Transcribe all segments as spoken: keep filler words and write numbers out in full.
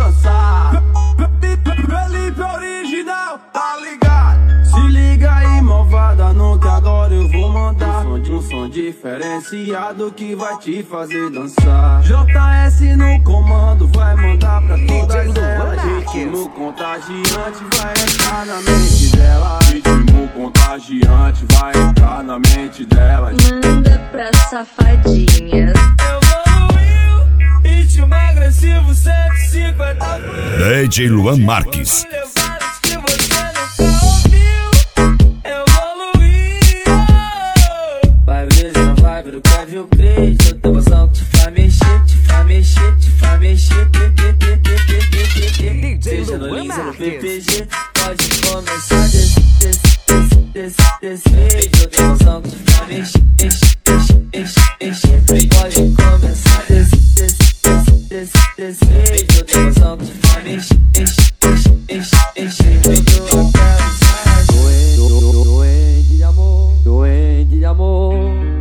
dançar. Felipe original, tá ligado? Se liga aí, malvada, não que agora eu vou mandar um som, um som diferenciado que vai te fazer dançar. J S no comando, vai mandar pra todas elas. Ritmo contagiante vai entrar na mente dela. Ritmo contagiante vai entrar na mente dela. Manda pra safadinhas. Evoluiu, ritmo agressivo cento e cinquenta. D J Luan Marques. Vai ver na vibe do Kevin Craig. Eu tô emoção que te faz mexer, te faz mexer, te faz mexer. Seja no Lins ou no P P G, pode começar desse, desse, desse, desse, desse jeito. Eu tô emoção que te faz mexer, mexer, mexer, mexer. Pode começar desse, desse, desse, desse, desse jeito. Eu tô emoção que te faz mexer, mexer, mexer, mexer. Eu tô doente de amor, doente de amor.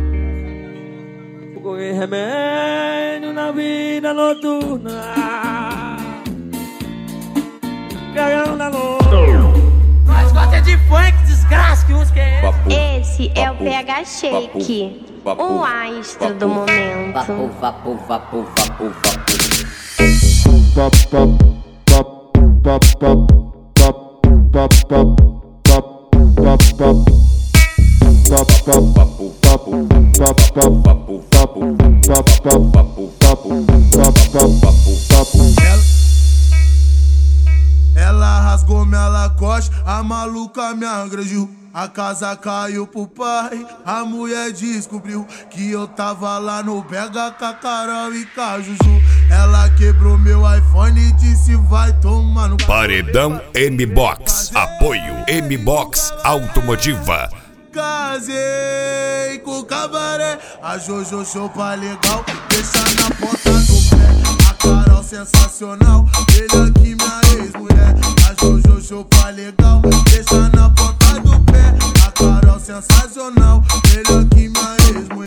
Vou correr remédio na vida noturna. Cagão na noite. Nós gosta de funk, desgraça, que uns que é esse? Esse é o P H Shake, o astro do momento. Vapo, vapo, vapo, vapo, vapo. Ela rasgou minha Lacoste, a maluca me agrediu. A casa caiu pro pai, a mulher descobriu que eu tava lá no Pega com a Carol e com a Juju. Ela quebrou meu iPhone e disse vai tomar no... Paredão M-Box. Apoio M-Box Automotiva. Casei com o cabaré, a Jojo chopa legal, deixa na ponta do pé. A Carol sensacional, melhor que minha ex-mulher. A Jojo chopa legal, deixa na ponta do pé. A Carol sensacional, melhor que minha ex-mulher.